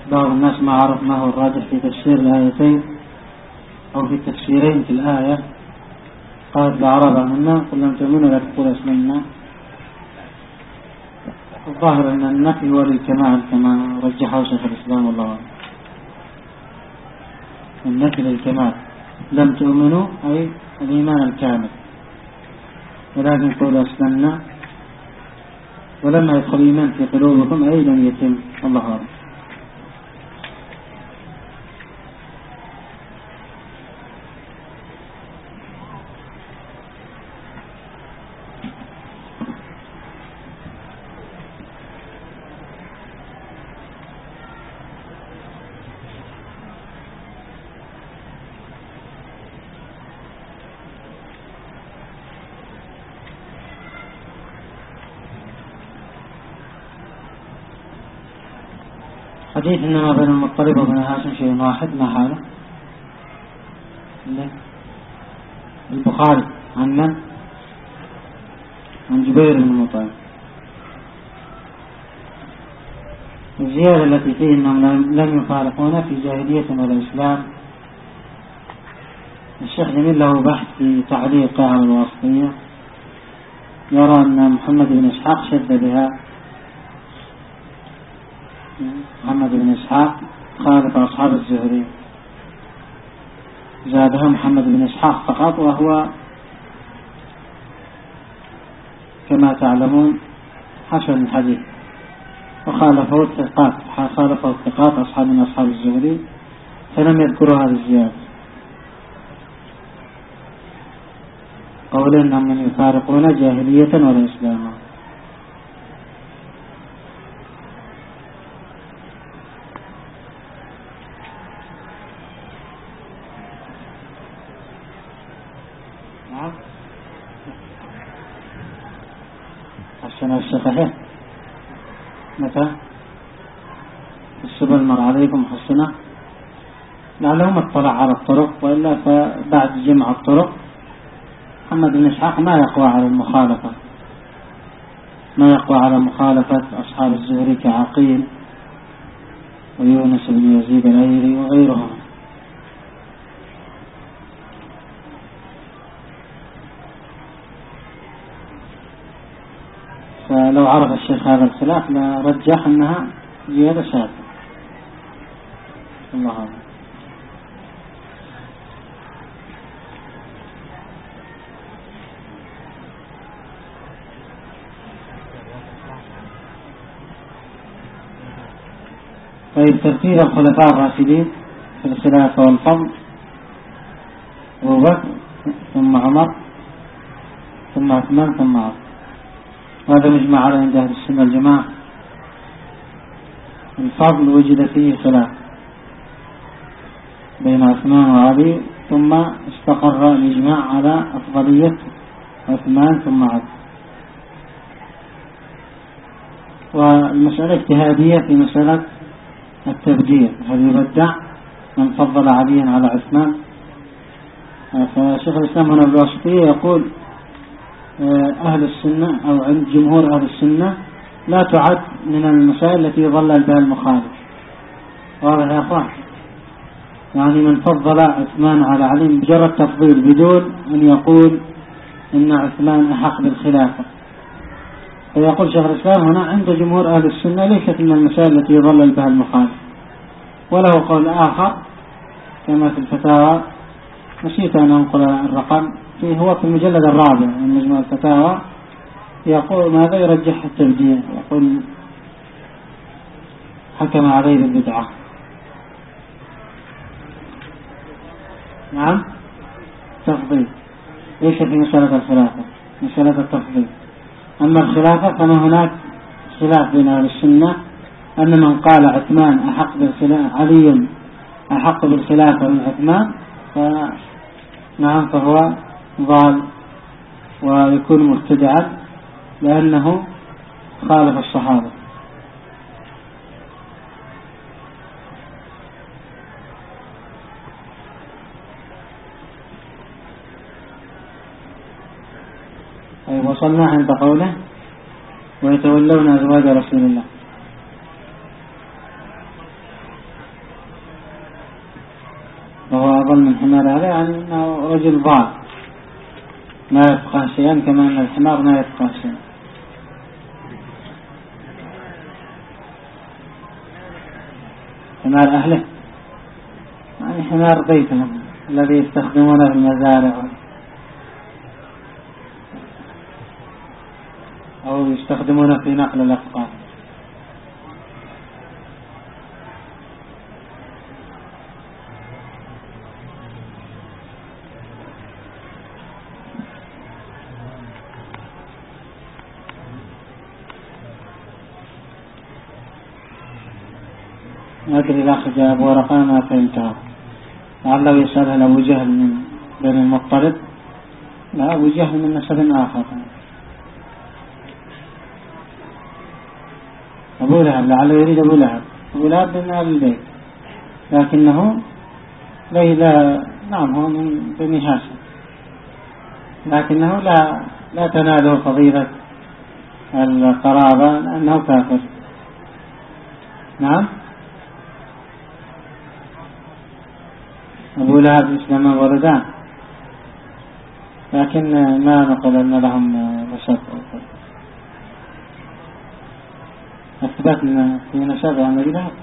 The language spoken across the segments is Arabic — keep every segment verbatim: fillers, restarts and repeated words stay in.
بعض الناس ما عرف ما هو الراجح في تفسير الآيتين أو في التفسيرين في الآية. قالت الأعراب آمنا قل لم تؤمنوا لا تقولوا أسلمنا. الظاهر أن النفي هو للكمال كما رجحه شيخ الإسلام والله أعلم. النفي للكمال، لم تؤمنوا أي الإيمان الكامل، ولكن قولوا أسلمنا، ولما يدخل الإيمان في قلوبكم أي لم يتم. الله أعلم. حديث إنما بين المطلب وبين هاشم شيء واحد، ما حاله؟ البخاري عن من؟ عن جبير بن مطعم. الزيادة التي فيه أنهم لم يفارقون في جاهلية ولا إسلام، الشيخ جميل له بحث في تعليقه على الواسطية، يرى أن محمد بن إسحاق شد بها. محمد بن إسحاق خالف أصحاب الزهري، زادها محمد بن إسحاق فقط، وهو كما تعلمون حسن الحديث، وخالفه الثقات خالفه الثقات أصحاب من أصحاب الزهري، فلم يذكروا هذه الزيادة. قول إنهم من يفارقون جاهلية ولا إسلاما. حسنا الصحيح متى السبل مر عليكم حسنا، لعلهم اطلع على الطرق، وإلا فبعد جمع الطرق محمد بن إسحاق ما يقوى على المخالفة، ما يقوى على مخالفة أصحاب الزهري كعقيل ويونس بن يزيد الأيلي وغيرهم. فلو عرف الشيخ هذا الخلاف لرجح أنها زيادة شاذة. الله أعلم. طيب، ترتيب الخلفاء الراشدين في الخلافة والفضل: أبو بكر ثم عمر ثم عثمان ثم علي. وهذا مجمع على عند أهل السنة والجماعة. الفضل وجد فيه خلاف بين عثمان وعلي، ثم استقر الإجماع على أفضلية عثمان ثم علي. والمسألة اجتهادية في مسألة التبديل، هل يبدع من فضل عليا على عثمان؟ فشيخ الإسلام هنا بالواسطية يقول أهل السنة أو عند جمهور أهل السنة لا تعد من المسائل التي يضلل بها المخالف. واضح يا أخوان؟ يعني من فضل عثمان على علي مجرد تفضيل بدون أن يقول إن عثمان أحق بالخلافة. فيقول شيخ الإسلام هنا عند جمهور أهل السنة ليست من المسائل التي يضلل بها المخالف. وله قول آخر كما في الفتاوى، نسيت أن أنقل الرقم فيه، هو في المجلد الرابع من مجموع الفتاوى، يقول ماذا يرجح التبديع، يقول حكم عليه بالبدعة. نعم، تفضيل ليس في مسألة الخلافة، مسألة التفضيل. أما الخلافة فما هناك خلاف بين أهل السنة أن من قال عثمان أحق بالخلافة علي أحق بالخلافة من عثمان فنعم فهو ضال ويكون مبتدعا لأنه خالف الصحابة. طيب، وصلنا عند قوله ويتولون أزواج رسول الله. أضل من حمار أهله، يعني أنه رجل ضال ما يفقه شيئا، كما أن الحمار ما يفقه شيئا. حمار أهله يعني حمار بيتهم الذي يستخدمونه في المزارع أو يستخدمونه في نقل الأثقال. ما أدري الأخ جاب ورقة ما فهمتها، لعله يسألها أبو جهل من بني المطلب. لا، أبو جهل من نسب آخر، أبو لهب، لعله يريد أبو لهب. أبو لهب من آل البيت، لكنه لا نعم هو من بني هاشم، لكنه لا لا تناله فضيلة القرابة لأنه كافر. نعم، أبو لهب إسلام ولدان، لكن ما نقول أن لهم نسب. أثبتنا في نسب عن أبي لهب،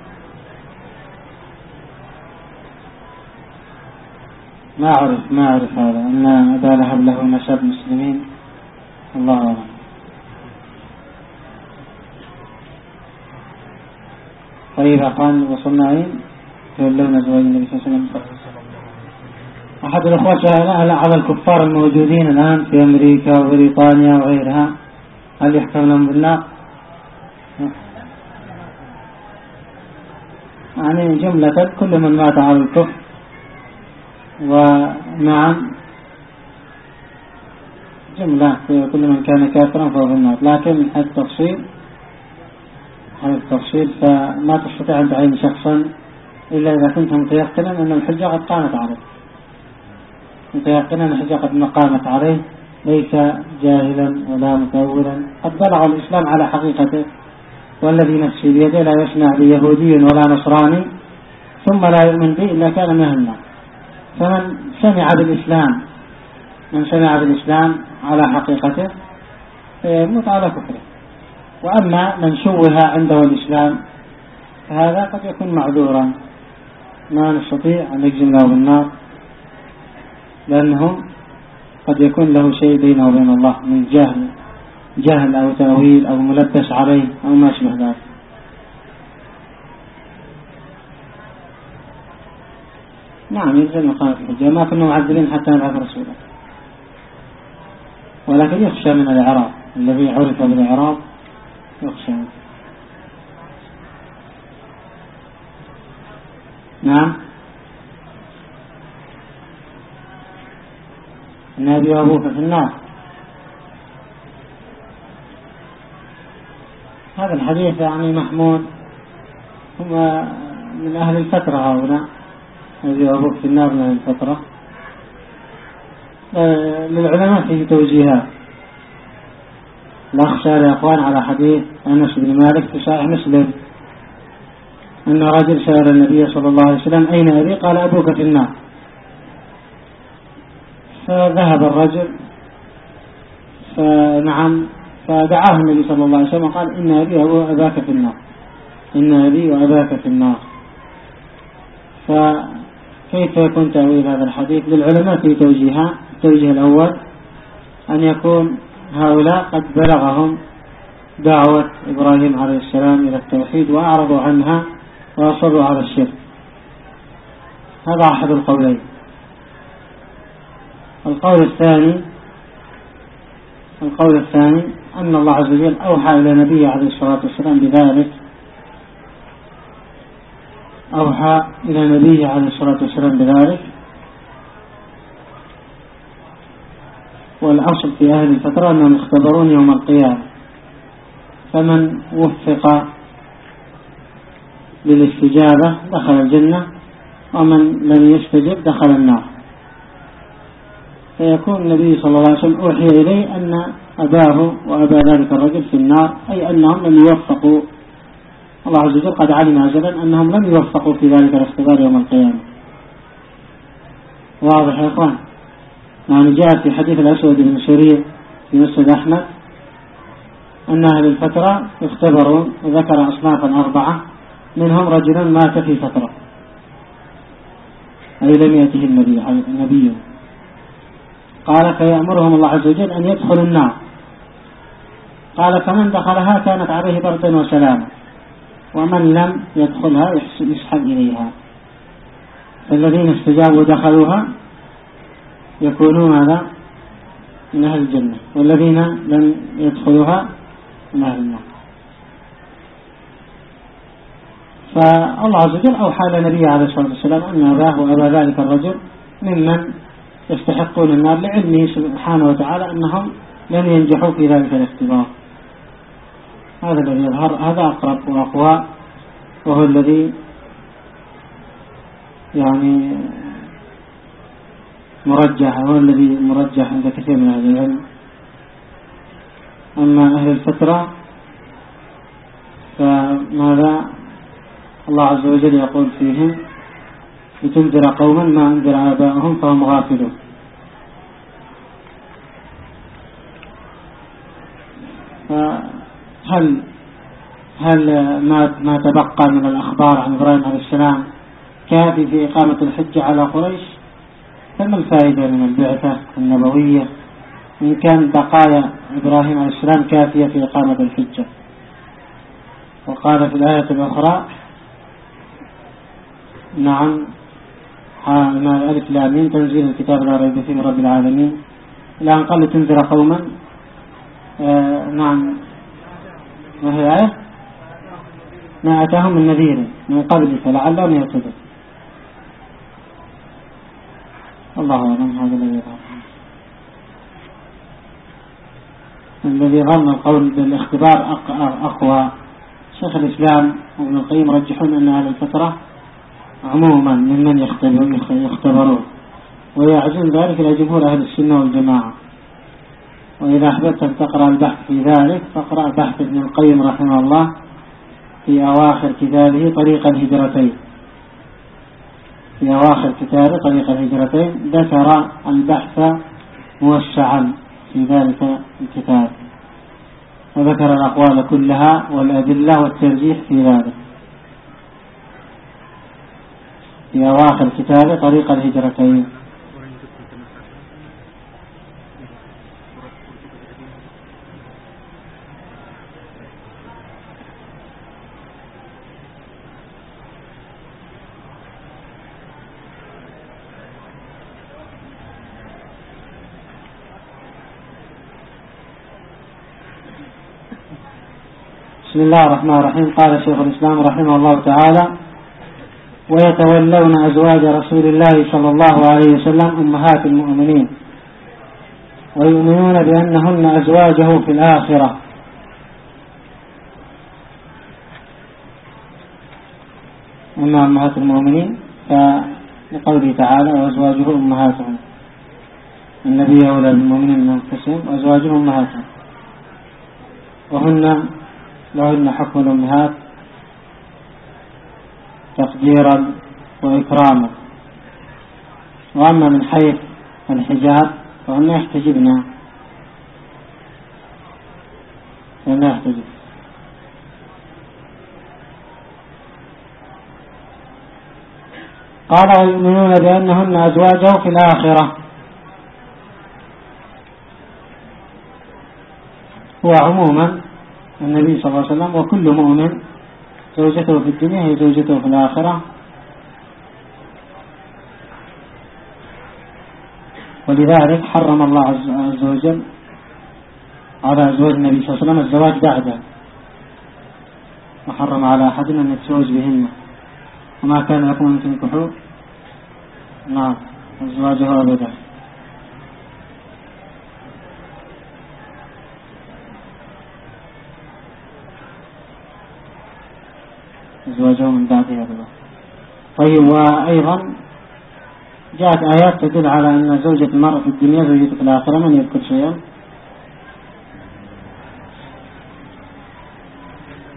ما أعرف ما أعرف هذا أن أبا لهب له نسب مسلمين، الله أعلم. طيب أخوان، وصلنا أين؟ تولون زواج النبي صلى الله عليه وسلم. أحد الأخوة سأل على الكفار الموجودين الآن في أمريكا وبريطانيا وغيرها، هل يحكم لهم بالنار؟ يعني جملة كل من مات على الكفر، ونعم جملة كل من كان كافرا فهو في النار، لكن حيث التفصيل حيث التفصيل فما تستطيع أن تعين شخصا إلا إذا كنت متيقنا أن الحجة قد قامت عليه، متيقنا أن الحجة قد قامت عليه، ليس جاهلا ولا متأولا، قد بلغ الإسلام على حقيقته، والذي نفسي بيده لا يسمع بيهودي ولا نصراني ثم لا يؤمن به إلا كان من النار. فمن سمع بالإسلام من سمع بالإسلام على حقيقته يموت على كفره، وأما من شوه عنده الإسلام فهذا قد يكون معذورا، ما نستطيع أن نجزم له بالنار، لأنه قد يكون له شيء بينه وبين الله من جهل جهل أو تأويل أو ملبس عليه أو ما شبه ذلك. نعم يلزم إقامة الحجة، ما كنا معذبين حتى نبعث رسولا، ولكن يخشى من الإعراض، الذي عرف بالإعراض يخشى. نعم، النبي وأبوك في النار، هذا الحديث يعني محمود، هم من أهل الفترة هؤلاء، النبي وأبوك في النار من أهل الفترة. للعلماء فيه توجيهات. الأخ سأل يا أخوان على حديث أنس بن مالك في صحيح مسلم أن رجل سأل النبي صلى الله عليه وسلم أين أبي؟ قال أبوك في النار. فذهب الرجل فنعم فدعاه النبي صلى الله عليه وسلم وقال إن أبي وأباك في النار، إن أبي وأباك في النار. فكيف يكون تأويل هذا الحديث؟ للعلماء في توجيهان. التوجيه الأول أن يكون هؤلاء قد بلغهم دعوة إبراهيم عليه السلام إلى التوحيد وأعرضوا عنها وأصروا على الشرك، هذا أحد القولين. القول الثاني القول الثاني أن الله عز وجل أوحى إلى نبيه عليه الصلاة والسلام بذلك، أوحى إلى نبيه عليه الصلاة والسلام بذلك، والأصل في أهل الفترة أنهم يختبرون يوم القيامة، فمن وفق للاستجابة دخل الجنة، ومن لم يستجب دخل النار. فيكون النبي صلى الله عليه وسلم أوحي إليه أن أباه وأبا ذلك الرجل في النار، أي أنهم لم يوفقوا، الله عز وجل قد علم أجلا أنهم لم يوفقوا في ذلك الاختبار يوم القيامة. واضح يا إخوان؟ يعني جاء في حديث الأسود بن سريع في مسند أحمد أن أهل الفترة يختبرون، وذكر أصنافا أربعة منهم رجل مات في فترة أي لم يأته النبي, النبي قال فيأمرهم الله عز وجل أن يدخلوا النار. قال فمن دخلها كانت عليه بردا وسلاما، ومن لم يدخلها يسحب إليها. فالذين استجابوا ودخلوها يكونون هذا من أهل الجنة، والذين لم يدخلوها من أهل النار. فالله عز وجل أوحى لنبيه عليه الصلاة والسلام أن أباه وأبا ذلك الرجل ممن يستحقون النار، لعلمه سبحانه وتعالى أنهم لن ينجحوا في ذلك الاختبار. هذا الذي يظهر، هذا أقرب وأقوى، وهو الذي يعني مرجح، هو الذي مرجح عند كثير من أهل العلم. أما أهل الفترة فماذا الله عز وجل يقول فيهم لتنذر قوما ما أنذر آباؤهم فهم غافلون. فهل هل ما ما تبقى من الأخبار عن إبراهيم عليه السلام كافي في إقامة الحجة على قريش؟ فما الفائدة من البعثة النبوية إن كان بقايا إبراهيم عليه السلام كافية في إقامة الحجة؟ وقال في الآية الأخرى نعم ألف لام ميم تنزيل الكتاب لا ريب فيه من رب العالمين، الآن قال لتنذر قوما آه نعم ما هي آية ما أتاهم من نذير من قبل فلعلهم يهتدون. الله أعلم. هذا الذي يظهر الذي يظهر من القول بالاختبار أقوى. شيخ الإسلام وابن القيم رجحون أن أهل الفترة عموما ممن يختبرون، ويعزون ذلك إلى جمهور أهل السنة والجماعة. وإذا أحببت أن تقرأ البحث في ذلك فاقرأ بحث ابن القيم رحمه الله في أواخر كتابه طريق الهجرتين. في أواخر كتابه طريق الهجرتين ذكر البحث موسعا في ذلك الكتاب، وذكر الأقوال كلها والأدلة والترجيح في ذلك في أواخر كتابه طريق الهجرتين. بسم الله الرحمن الرحيم. قال شيخ الإسلام رحمه الله تعالى: ويتولون أزواج رسول الله صلى الله عليه وسلم أمهات المؤمنين ويؤمنون بأنهن أزواجه في الآخرة. أما أمهات المؤمنين فلقوله تعالى: وأزواجه أمهاتهم. النبي أولى بالمؤمنين من أنفسهم وأزواجه أمهاتهم، وهن لهن حكم الأمهات تقديرا وإكراما. وأما من حيث الحجاب فهن يحتجبن فهن يحتجب. قال: ويؤمنون بأنهن أزواجه في الآخرة. هو عموما النبي صلى الله عليه وسلم وكل مؤمن زوجته في الدنيا هي زوجته في الآخرة، ولذلك حرم الله عز وجل على أزواج النبي صلى الله عليه وسلم الزواج بعده، وحرم على أحدنا أن يتزوج بهن، وما كان لكم أن تنكحوا نعم أزواجه أبدا. أزواجه من بعدها أبدا. طيب، وأيضا جاءت آيات تدل على أن زوجة المرء في الدنيا زوجته في الآخرة. من يذكر شيئا؟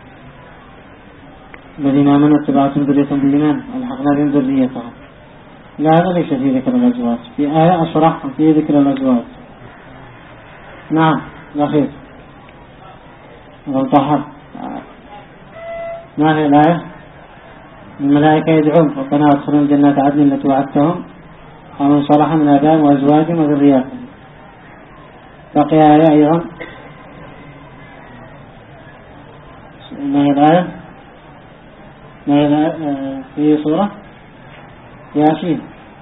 الذين آمنوا اتبعتهم ذريتهم بالإيمان ألحقنا بهم ذريتهم. لا هذا ليس في ذكر الأزواج، في آية أصرح في ذكر الأزواج. نعم الأخير الطهر. ما هي الآية؟ الملائكة يدعون ربنا ادخلوا جنات عدن التي وعدتهم ومن صلح من آبائهم وأزواجهم وذرياتهم. بقي آية أيضا. ما هي الآية؟ ما هي الآية في سورة ياسين؟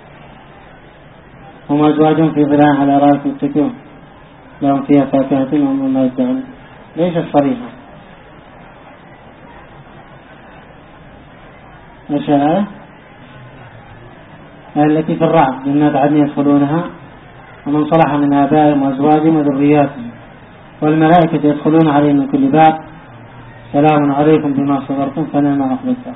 هم أزواجهم في ظلال على رأس متكئون لهم فيها فاكهة وهم ما يدعون. ليست صريحة. ايش الآية؟ التي في الرعد جنات عدن يدخلونها ومن صلح من آبائهم وأزواجهم وذرياتهم والملائكة يدخلون عليهم من كل باب سلام عليكم بما صبرتم فنعم عقبى الدار.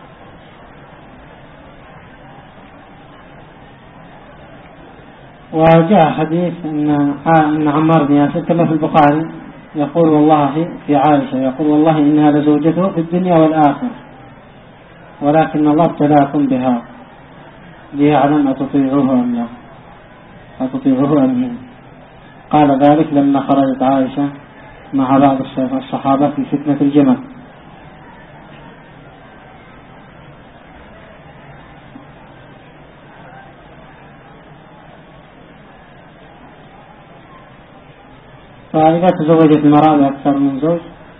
وجاء حديث أن أن عمار بن ياسر كما في البخاري يقول والله في عائشة يقول والله إنها لزوجته في الدنيا والآخرة ولكن الله ابتلاكم بها ليعلم أتطيعوه أم لا أتطيعوه أم لا. قال ذلك لما خرجت عائشة مع بعض الصحابة في فتنة الجمل. فإذا تزوجت المرأة بأكثر من زوج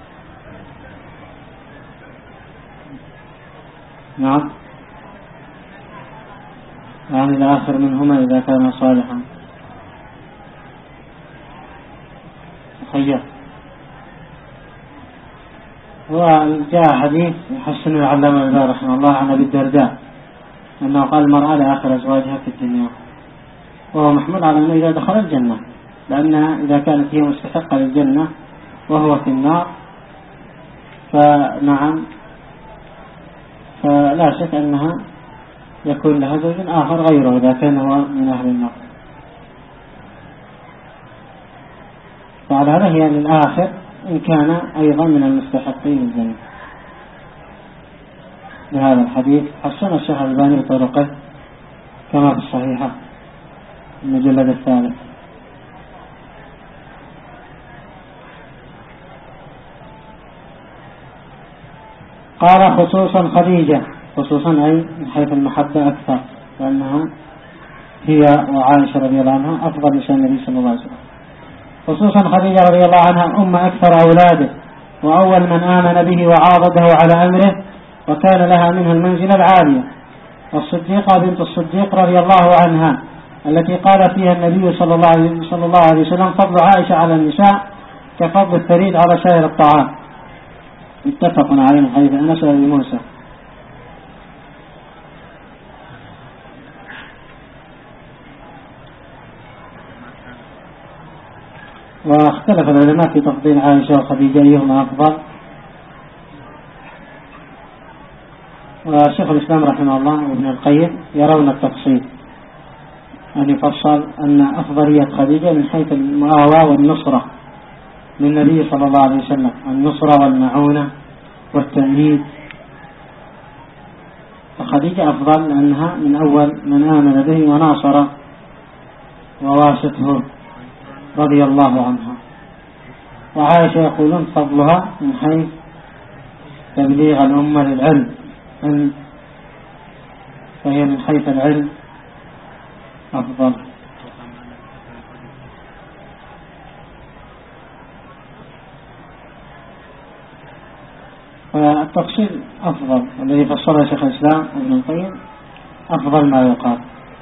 نعم يعني الآخر منهما إذا كان صالحا خير. وجاء حديث يحسن العلامة الألباني رحمه الله عن أبي الدرداء أنه قال المرأة لآخر أزواجها في الدنيا وهو محمول على أنه إذا دخل الجنة لأنها إذا كانت هي مستحقة للجنة وهو في النار فنعم فلا شك أنها يكون لها زوج آخر غيره إذا كان هو من أهل النار. فعلى هذا هي للآخر إن كان أيضا من المستحقين للجنة. لهذا الحديث حسن الشيخ الألباني بطرقه كما في الصحيحة المجلد الثالث. قال خصوصا خديجة خصوصا أي من حيث المحبة أكثر لأنها هي وعائشة رضي الله عنها أفضل نساء النبي صلى الله عليه وسلم. خصوصا خديجة رضي الله عنها أم أكثر أولاده وأول من آمن به وعاضده على أمره وكان لها منه المنزلة العالية. والصديقة بنت الصديق رضي الله عنها التي قال فيها النبي صلى الله عليه وسلم فضل عائشة على النساء كفضل الثريد على سائر الطعام. اتفق عليه حديث أنس بن موسى. واختلف العلماء في تفضيل عائشة وخديجة أيهما أفضل. وشيخ الإسلام رحمه الله وابن القيم يرون التفصيل أن يفصل أن أفضلية خديجة من حيث المآوى والنصرة للنبي صلى الله عليه وسلم النصرة والمعونة والتأييد. فخديجة أفضل لأنها من أول من آمن به وناصر وواسته رضي الله عنها. وعائشة يقولون فضلها من حيث تبليغ الأمة للعلم فهي من حيث العلم أفضل. والتفصيل أفضل الذي فصله شيخ الإسلام ابن القيم أفضل ما يقال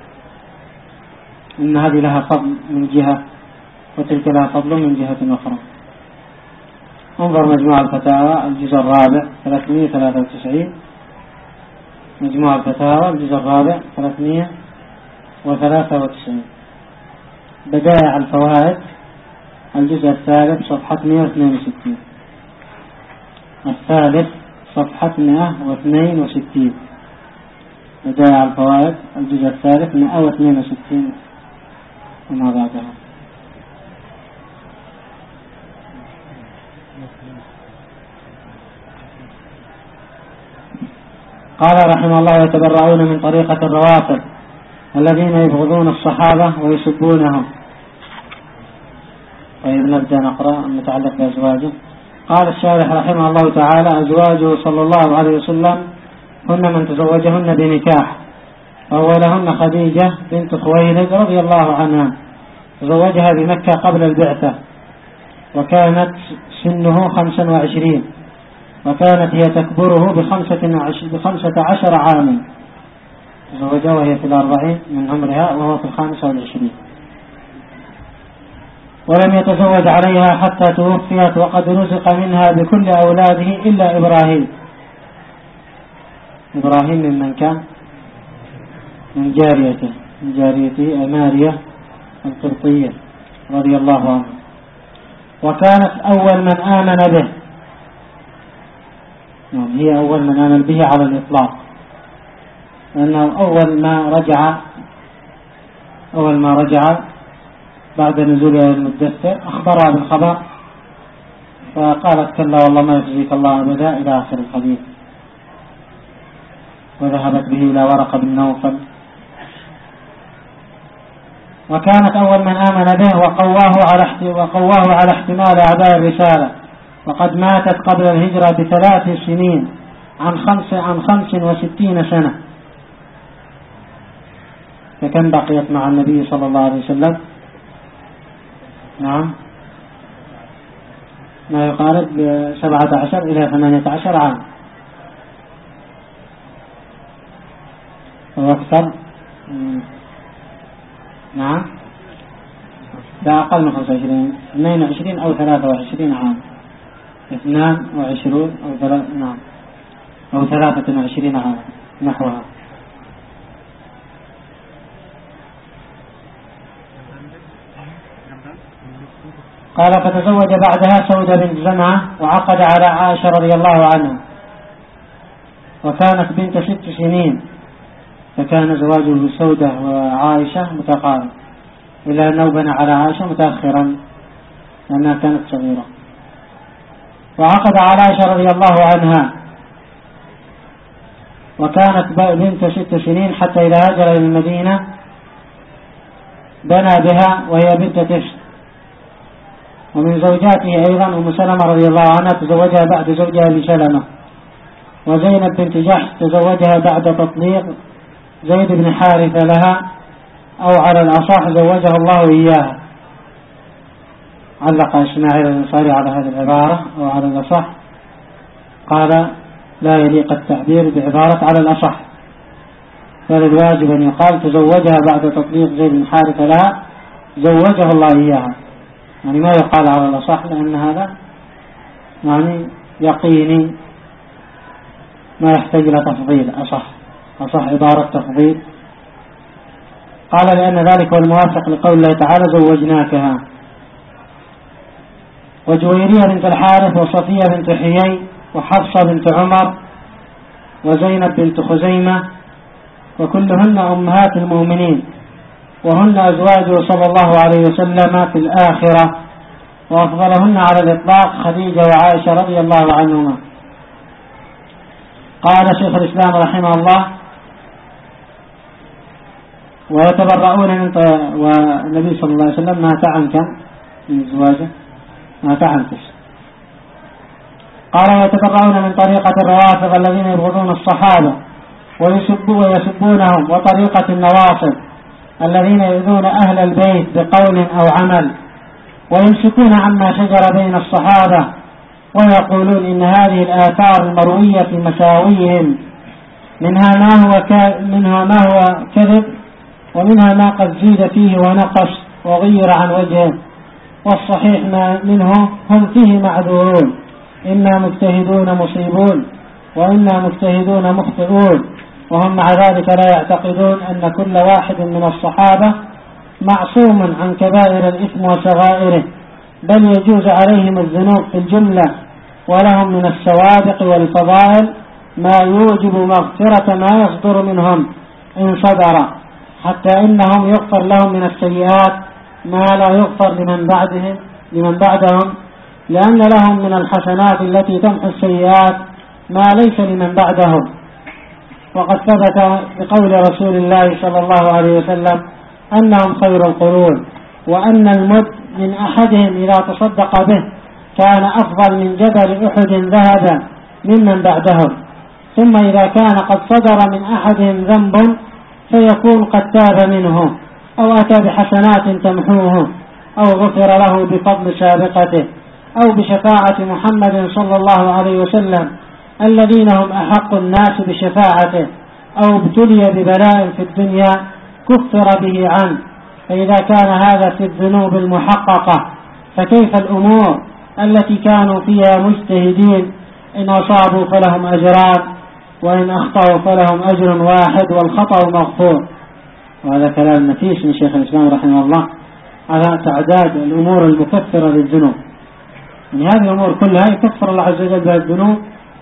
إن هذه لها فضل من جهة وتلك لها فضل من جهة أخرى. انظر مجموع الفتاوى الجزء الرابع ثلاثمائة وثلاثة وتسعين مجموع الفتاوى الجزء الرابع ثلاثمائة وثلاثة وتسعين بدائع الفوائد الجزء الثالث صفحة مئة واثنين وستين الثالث صفحة مئة واثنين وستين بدائع الفوائد الجزء الثالث مئة واثنين وستين وما بعدها. قال رحمه الله يتبرعون من طريقة الروافض الذين يبغضون الصحابة ويسبونهم. طيب نبدأ نقرأ المتعلق بأزواجه. قال الشارح رحمه الله تعالى: أزواجه صلى الله عليه وسلم هن من تزوجهن بنكاح، أولهن خديجة بنت خويلد رضي الله عنها، تزوجها بمكة قبل البعثة، وكانت سنه خمسا وعشرين، وكانت هي تكبره بخمسة عشر عاما، تزوجها وهي في الأربعين من عمرها وهو في الخامسة والعشرين، ولم يتزوج عليها حتى توفيت، وقد رزق منها بكل أولاده إلا إبراهيم. إبراهيم من من كان؟ من جاريته من جاريته ماريا القبطية رضي الله عنها، وكانت أول من آمن به، يعني هي أول من آمن به على الإطلاق، لأنه أول ما رجع أول ما رجع بعد نزول المدثر أخبرها بالخبر، فقالت: كلا والله ما يخزيك الله أبدا، إلى آخر الحديث. وذهبت به إلى ورقة بن نوفل، وكانت أول من آمن به وقواه على وقواه على احتمال أعباء الرسالة، وقد ماتت قبل الهجرة بثلاث سنين عن خمس عن خمس وستين سنة، فكم بقيت مع النبي صلى الله عليه وسلم؟ نعم، ما يقارب سبعة عشر إلى ثمانية عشر عام أو أكثر. نعم، لا أقل من خمسة وعشرين، اثنين وعشرين أو ثلاثة وعشرين عام، اثنان وعشرون أو ثلاثة نعم أو ثلاثة وعشرين عام نحوها. قال: فتزوج بعدها سودة بنت زمعة، وعقد على عائشة رضي الله عنها، وكانت بنت ست سنين، فكان زواجه بسودة وعائشة متقارب، إلا أنه بنى على عائشة متأخرا لأنها كانت صغيرة. وعقد على عائشة رضي الله عنها، وكانت بنت ست سنين، حتى إذا هاجر إلى المدينة بنى بها وهي بنت تفس. ومن زوجاته أيضا أم سلمة رضي الله عنها، تزوجها بعد زوجها بسلمة. وزينب بنت جحش تزوجها بعد تطليق زيد بن حارثة لها، أو على الأصح زوجها الله إياها. علق إسماعيل الأنصاري على هذه العبارة، أو على الأصح قال: لا يليق التعبير بعبارة على الأصح، بل الواجب أن يقال تزوجها بعد تطليق زيد بن حارثة لها، زوجها الله إياها، يعني ما يقال على الأصح، لأن هذا يعني يقيني ما يحتاج إلى تفضيل. أصح أصح عبارة تفضيل. قال: لأن ذلك هو الموافق لقول الله تعالى: زوجناكها. وجويرية بنت الحارث، وصفية بنت حيي، وحفصة بنت عمر، وزينب بنت خزيمة، وكلهن أمهات المؤمنين، وهن أزواجه صلى الله عليه وسلم في الآخرة، وأفضلهن على الإطلاق خديجة وعائشة رضي الله عنهما. قال شيخ الإسلام رحمه الله: ويتبرؤون من ط... والنبي صلى الله عليه وسلم مات عن كم من زواجه؟ مات عن تسع. قال: ويتبرؤون من طريقة الروافض الذين يبغضون الصحابة ويسبوا ويسبونهم، وطريقة النواصب الذين يؤذون أهل البيت بقول أو عمل، ويمسكون عما شجر بين الصحابة، ويقولون إن هذه الآثار المروية في مساويهم منها ما هو ك... منها ما هو كذب، ومنها ما قد زيد فيه ونقص وغير عن وجهه، والصحيح ما منه هم فيه معذورون، إنا مجتهدون مصيبون، وإنا مجتهدون مخطئون. وهم مع ذلك لا يعتقدون أن كل واحد من الصحابة معصوم عن كبائر الإثم وصغائره، بل يجوز عليهم الذنوب في الجملة، ولهم من السوابق والفضائل ما يوجب مغفرة ما يصدر منهم إن صدر، حتى إنهم يغفر لهم من السيئات ما لا يغفر لمن بعدهم لمن بعدهم لأن لهم من الحسنات التي تمحو السيئات ما ليس لمن بعدهم. وقد ثبت بقول رسول الله صلى الله عليه وسلم أنهم خير القرون، وأن المد من أحدهم إذا تصدق به كان أفضل من جبل أحد ذهبا ممن بعدهم. ثم إذا كان قد صدر من أحدهم ذنب فيكون قد تاب منه أو أتى بحسنات تمحوه أو غفر له بفضل سابقته أو بشفاعة محمد صلى الله عليه وسلم الذين هم أحق الناس بشفاعته، أو ابتلي ببلاء في الدنيا كفر به عنه. فإذا كان هذا في الذنوب المحققة فكيف الأمور التي كانوا فيها مجتهدين؟ إن أصابوا فلهم أجران وإن أخطأوا فلهم أجر واحد والخطأ مغفور. وهذا كلام نفيس من شيخ الإسلام رحمه الله على تعداد الأمور المكفرة للذنوب. يعني هذه الأمور كلها يكفر الله عز وجل بها الذنوب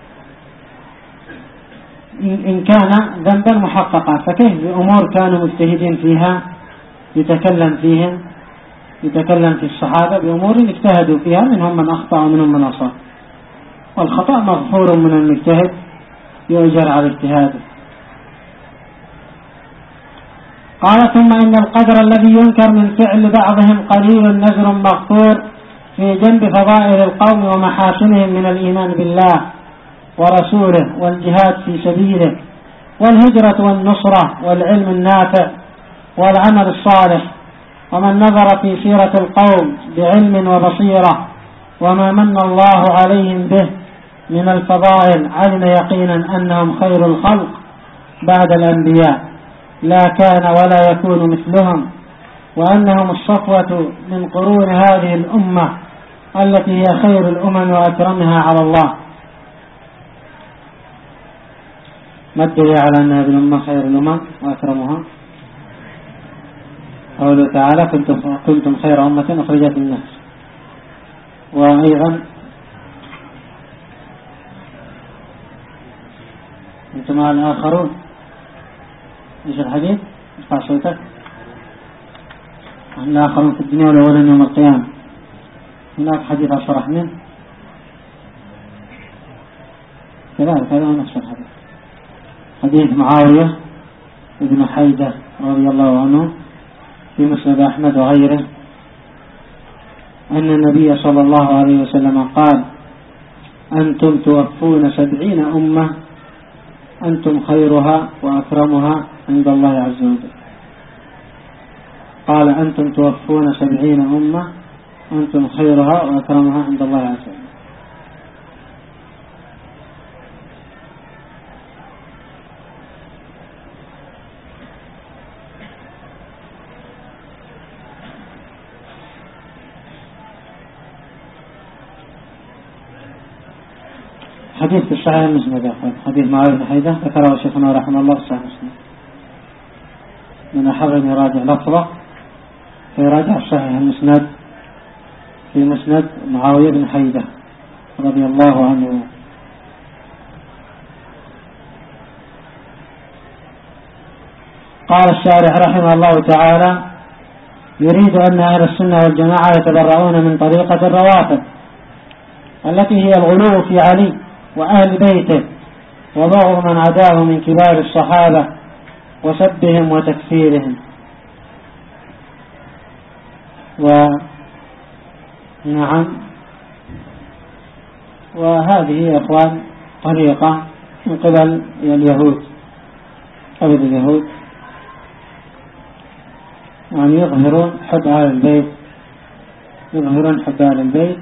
إن كان ذنبا محققا، فكيف بأمور كانوا مجتهدين فيها يتكلم فيهم يتكلم في الصحابة بأمور اجتهدوا فيها، منهم من أخطأ ومنهم من أصاب، والخطأ مغفور من المجتهد يؤجر على اجتهاده. قال ثم إن القدر الذي ينكر من فعل بعضهم قليل نزر مغفور في جنب فضائل القوم ومحاسنهم من الإيمان بالله ورسوله والجهاد في سبيله والهجرة والنصرة والعلم النافع والعمل الصالح. ومن نظر في سيرة القوم بعلم وبصيرة وما من الله عليهم به من الفضائل علم يقينا أنهم خير الخلق بعد الأنبياء لا كان ولا يكون مثلهم، وأنهم الصفوة من قرون هذه الأمة التي هي خير الأمم وأكرمها على الله. ما الدليل على أن هذه الأمة خير الأمم وأكرمها؟ قوله تعالى كنتم, كنتم خير أمة أخرجت للناس. وأيضا أنتم مع الآخرون. إيش الحديث؟ ارفع صوتك. الآخرون في الدنيا والأولين يوم القيامة. هناك حديث أصرح منه كذلك، هذا نفس الحديث، حديث معاوية ابن حيدة رضي الله عنه في مسند أحمد وغيره أن النبي صلى الله عليه وسلم قال أنتم توفون سبعين أمة أنتم خيرها وأكرمها عند الله عز وجل. قال أنتم توفون سبعين أمة أنتم خيرها وأكرمها عند الله عز وجل. حديث في الصحيح المسند يا أخوان، حديث معاوية بن حيدة ذكره شيخنا رحمه الله في الصحيح المسند. من أحب أن يراجع لفظه فيراجع الصحيح المسند في مسند معاوية بن حيدة رضي الله عنه. قال الشارح رحمه الله تعالى يريد أن أهل السنة والجماعة يتبرعون من طريقة الروافض التي هي الغلو في علي وأهل بيته وبغض من عداه من كبار الصحابة وسبهم وتكفيرهم. ونعم، وهذه يا إخوان طريقة من قبل اليهود قبل اليهود يعني يظهرون حب أهل البيت يظهرون حب أهل البيت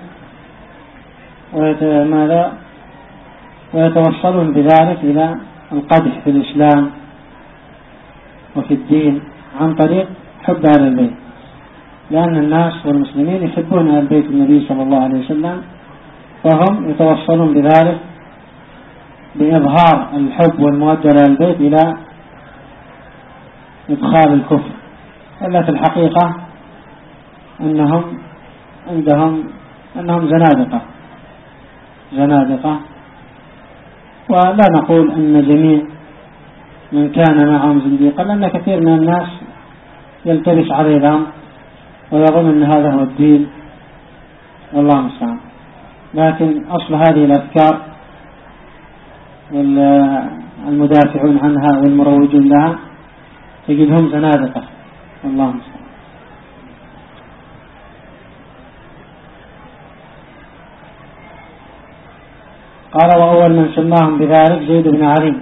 وماذا ويتوصلون بذلك إلى القدح في الإسلام وفي الدين عن طريق حب أهل البيت، لأن الناس والمسلمين يحبون أهل بيت النبي صلى الله عليه وسلم، فهم يتوصلون بذلك بإظهار الحب والمودة لأهل البيت إلى إدخال الكفر. إلا في الحقيقة أنهم عندهم أنهم زنادقة زنادقة ولا نقول أن جميع من كان معهم زنديقا، لأن كثير من الناس يلتبس عليه الأمر ويظن أن هذا هو الدين والله المستعان. لكن أصل هذه الأفكار والمدافعون عنها والمروجون لها تجدهم زنادقة. الله المستعان. قال وأول من سماهم بذلك زيد بن علي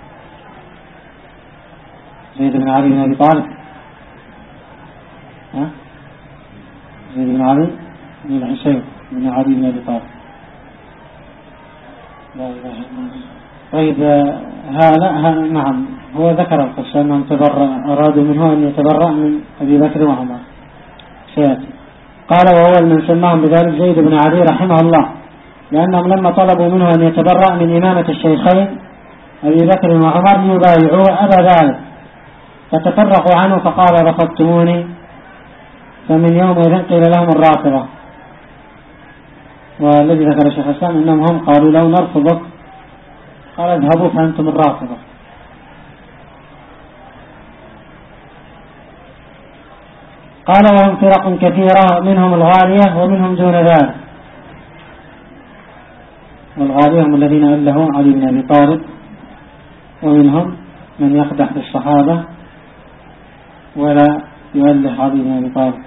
زيد بن علي بن أبي طالب ها زيد بن علي بن الحسين بن علي بن أبي طالب. لا إله إلا الله. طيب هذا نعم هو ذكر القصة أنهم تبرأ أرادوا منه أن يتبرأ من أبي بكر وعمر سيأتي. قال وأول من سماهم بذلك زيد بن علي رحمه الله لأنهم لما طلبوا منه أن يتبرأ من إمامة الشيخين أبي بكر وعمر يبايعوه أبى ذلك فتفرقوا عنه فقال رفضتموني فمن يومئذ قيل لهم الرافضة. والذي ذكر الشيخ الإسلام إنهم هم قالوا لو نرفضك قال اذهبوا فأنتم الرافضة. قال وهم فرق كثيرة منهم الغالية ومنهم دون ذلك. والغالية هم الذين ألهوا علي بن أبي طالب ومنهم من يقدح بالصحابة ولا يؤله علي بن أبي طالب.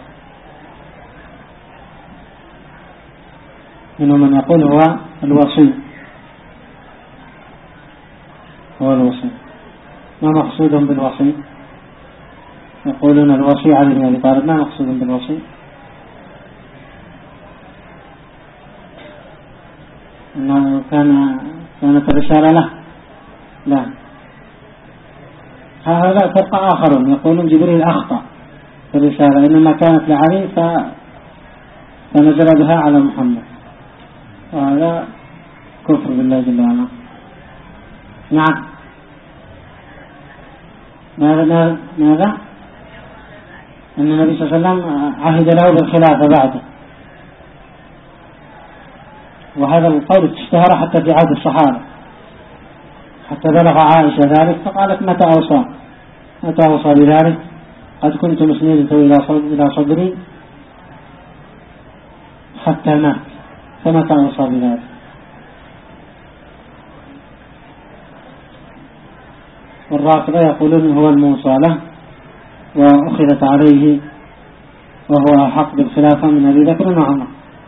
منهم من يقول هو الوصي هو الوصي. ما مقصودهم بالوصي؟ يقولون الوصي علي بن أبي طالب. ما مقصودهم بالوصي؟ أنه كان كانت الرسالة له؟ لا. هؤلاء فرقة آخرون يقولون جبريل أخطأ في الرسالة إنما كانت لعلي فنزل بها على محمد وهذا كفر بالله جل وعلا. نعم. ماذا ماذا أن النبي صلى الله عليه وسلم عهد له بالخلافة بعده وهذا القول اشتهر حتى في عهد الصحابة حتى بلغ عائشة ذلك فقالت متى أوصى متى أوصى بذلك قد كنت مسندته إلى صدري حتى مات فمتى أوصى بذلك. والرافضة يقولون هو الموصى له وأخذت عليه وهو أحق بالخلافة من أبي بكر وعمر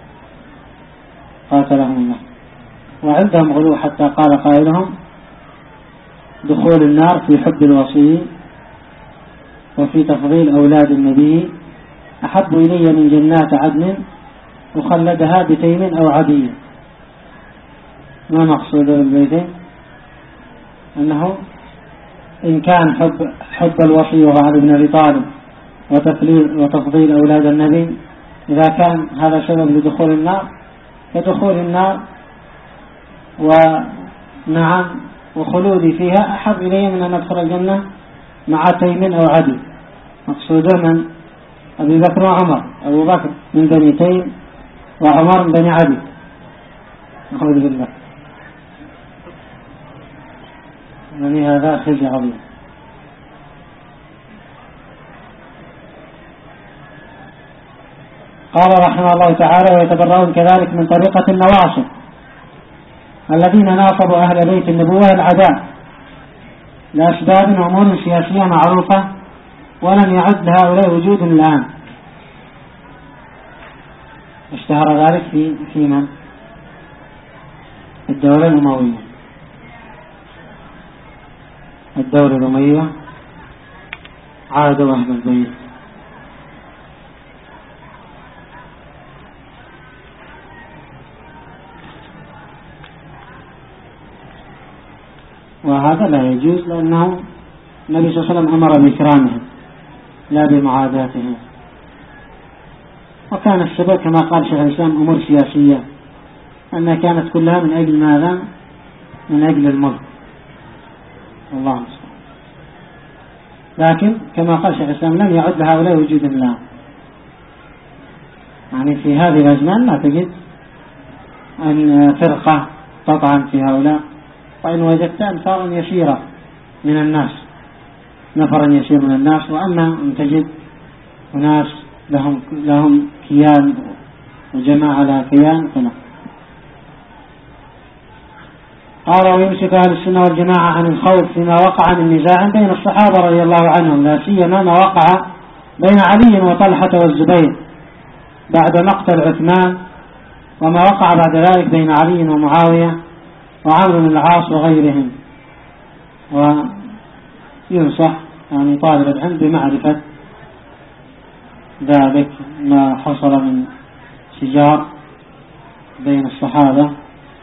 قاتلهم الله. وعندهم غلو حتى قال قائلهم دخول النار في حب الوصي وفي تفضيل أولاد النبي أحب إلي من جنات عدن وخلدها بتيم أو عدي. ما مقصود بالبيتين؟ أنه إن كان حب, حب الوصي وهو علي بن أبي طالب وتفضيل أولاد النبي إذا كان هذا سبب لدخول النار فدخول النار ونعم وخلودي فيها أحب إلي من أن أدخل الجنة مع تيم أو عدي. مقصوده من أبي بكر وعمر أبو بكر من بني تيم وعمر من بني عدي. نعوذ بالله. يعني هذا خزي عظيم. قال رحمه الله تعالى ويتبرؤون كذلك من طريقة النواصب الذين ناصبوا أهل بيت النبوة العداء لأسباب وأمور سياسية معروفة ولم يعد لهؤلاء وجود الآن. اشتهر ذلك في في من؟ الدولة الأموية. الدولة الأموية عادوا أهل البيت وهذا لا يجوز لأنه النبي صلى الله عليه وسلم أمر بإكرامهم لا بمعاداتهم. وكان السبب كما قال شيخ الإسلام أمور سياسية أنها كانت كلها من أجل ماذا؟ من أجل الملك. الله المستعان. لكن كما قال شيخ الإسلام لم يعد لهؤلاء وجود الله. يعني في هذه الأزمان لا تجد أن فرقة تطعن في هؤلاء وإن وجدت أنفارا يسيرة من الناس نفرا يسير من الناس. وأما أن تجد ناس لهم, لهم كيان وجماعة لها كيان فلا. قال ويمسك أهل السنة والجماعة عن الخوف فيما وقع من نزاع بين الصحابة رضي الله عنهم، لا سيما ما وقع بين علي وطلحة والزبير بعد مقتل عثمان، وما وقع بعد ذلك بين علي ومعاوية وعمرو بن العاص وغيرهم. وينصح يعني طالب العلم بمعرفة ذلك ما حصل من شجار بين الصحابة،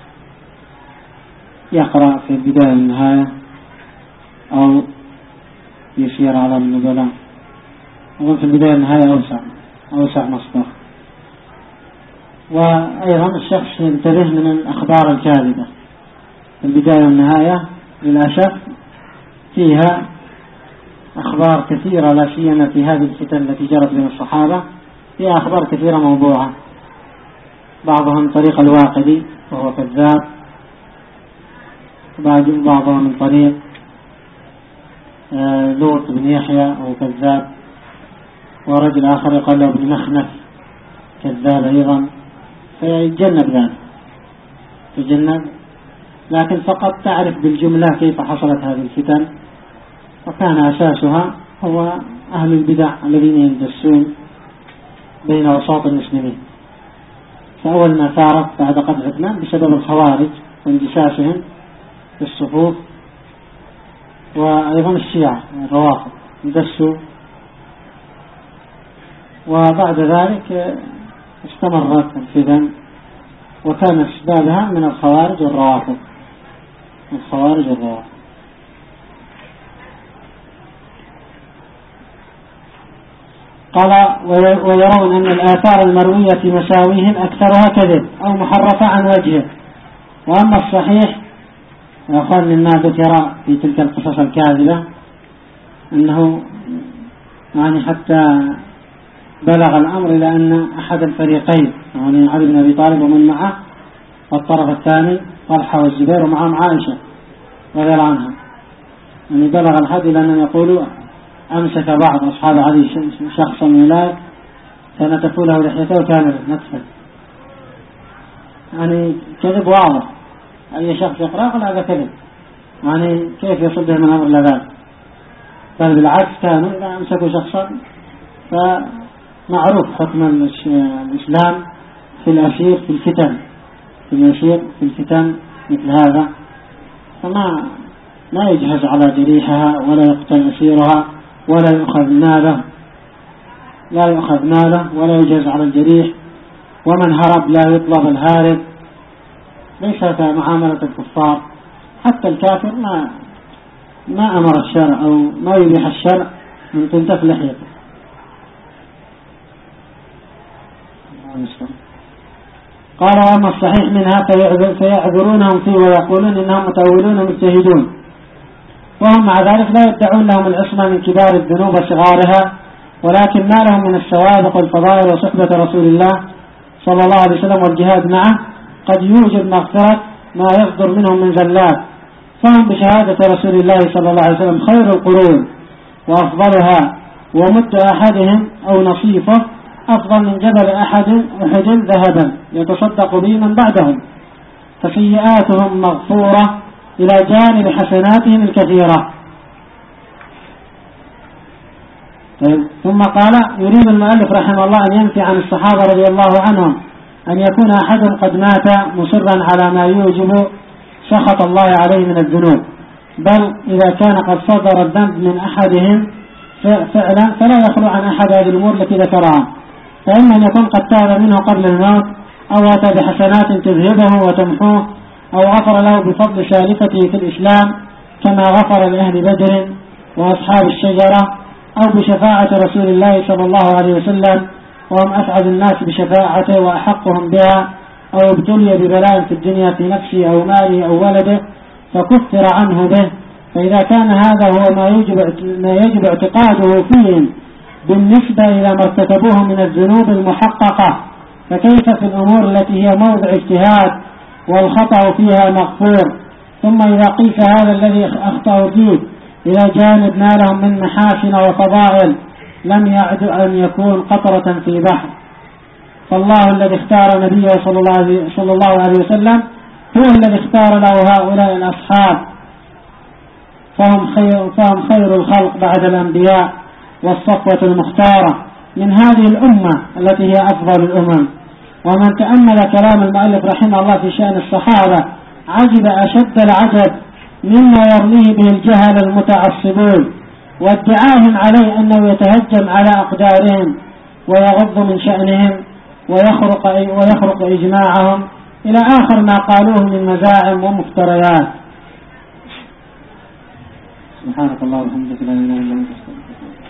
يقرأ في البداية والنهاية أو يسير على النبلاء. أظن في البداية والنهاية أوسع أوسع مصدر. وأيضا الشخص ينتبه من الأخبار الكاذبة. في البداية والنهاية للأسف فيها أخبار كثيرة، لا سيما في هذه الفتن التي جرت بين الصحابة، فيها أخبار كثيرة موضوعة، بعضهم طريق الواقدي وهو كذاب، بعضهم من طريق لوط بن يحيى وهو كذاب، ورجل آخر يقال له ابن مخنف كذاب أيضا، فيتجنب ذلك تجنب، لكن فقط تعرف بالجملة كيف حصلت هذه الفتن. وكان أساسها هو أهل البدع الذين يندسون بين وساط المسلمين. فأول ما ثارت بعد قتل عثمان بسبب الخوارج واندساسهم في الصفوف، وأيضا الشيعة الروافض اندسوا، وبعد ذلك استمرت الفتن، وكان أسبابها من الخوارج والروافض الخوارج والروافض قال ويرون أن الآثار المروية في مساويهم أكثرها كذب أو محرفة عن وجهه. وأما الصحيح وأخذ مما ذكر في تلك القصص الكاذبة أنه يعني حتى بلغ الأمر إلى أن أحد الفريقين يعني علي بن أبي طالب ومن معه والطرف الثاني طلحة والزبير ومعهم عائشة رضي الله عنها، يعني بلغ الحد إلى أن يقولوا أمسك بعض أصحاب علي شخصا من أولئك فنتفوا له لحيته كاملة نتفل، يعني كذب واضح، أي شخص يقرأ قل هذا كذب، يعني كيف يصل به من أمر لذلك؟ بل بالعكس كانوا إذا أمسكوا شخصا فمعروف حكم الإسلام في الأسير في الفتن في الأسير في الفتن مثل هذا، فما لا يجهز على جريحها ولا يقتل أسيرها ولا يؤخذ ماله لا يؤخذ ماله ولا يجهز على الجريح، ومن هرب لا يطلب الهارب، ليس كمعاملة الكفار. حتى الكافر ما ما أمر الشرع أو ما يبيح الشرع من تنتف لحيته. قال وأما الصحيح منها فيعذرونهم فيه ويقولون إنهم متأولون مجتهدون، وهم مع ذلك لا يدعون لهم العصمة من كبار الذنوب وصغارها، ولكن ما لهم من السوابق والفضائل وصحبة رسول الله صلى الله عليه وسلم والجهاد معه قد يوجب مغفرة ما يصدر منهم من زلات، فهم بشهادة رسول الله صلى الله عليه وسلم خير القرون وأفضلها، ومد أحدهم أو نصيفه أفضل من جبل أحد أحد ذهبا يتصدق به من بعدهم، فسيئاتهم مغفورة إلى جانب حسناتهم الكثيرة. طيب. ثم قال يريد المؤلف رحمه الله أن ينفي عن الصحابة رضي الله عنهم أن يكون أحد قد مات مصرا على ما يوجب سخط الله عليه من الذنوب، بل إذا كان قد صدر الذنب من أحدهم فعلا فلا يخلو عن أحد هذه الأمور التي ذكرها، فإما أن يكون قد تاب منه قبل الموت أو أتى بحسنات تذهبه وتمحوه، أو غفر له بفضل شارفته في الإسلام كما غفر لأهل بدر وأصحاب الشجرة، أو بشفاعة رسول الله صلى الله عليه وسلم وهم أسعد الناس بشفاعته وأحقهم بها، أو ابتلي ببلاء في الدنيا في نفسه أو ماله أو ولده فكفر عنه به. فإذا كان هذا هو ما يجب, ما يجب اعتقاده فيهم بالنسبة إلى ما ارتكبوه من الذنوب المحققة، فكيف في الأمور التي هي موضع اجتهاد والخطأ فيها مغفور؟ ثم إذا قيس هذا الذي أخطأوا فيه إلى جانب ما لهم من محاسن وفضائل لم يعد أن يكون قطرة في بحر. فالله الذي اختار نبيه صلى الله عليه وسلم هو الذي اختار له هؤلاء الأصحاب، فهم خير, فهم خير الخلق بعد الأنبياء والصفوة المختارة من هذه الأمة التي هي أفضل الأمم. ومن تأمل كلام المؤلف رحمه الله في شأن الصحابة عجب أشد العجب مما يرميه به الجهل المتعصبون وادعاهم عليه أنه يتهجم على أقدارهم ويغض من شأنهم ويخرق, ويخرق إجماعهم إلى آخر ما قالوه من مزاعم ومفتريات. سبحانك الله وبحمدك لا إله إلا أنت.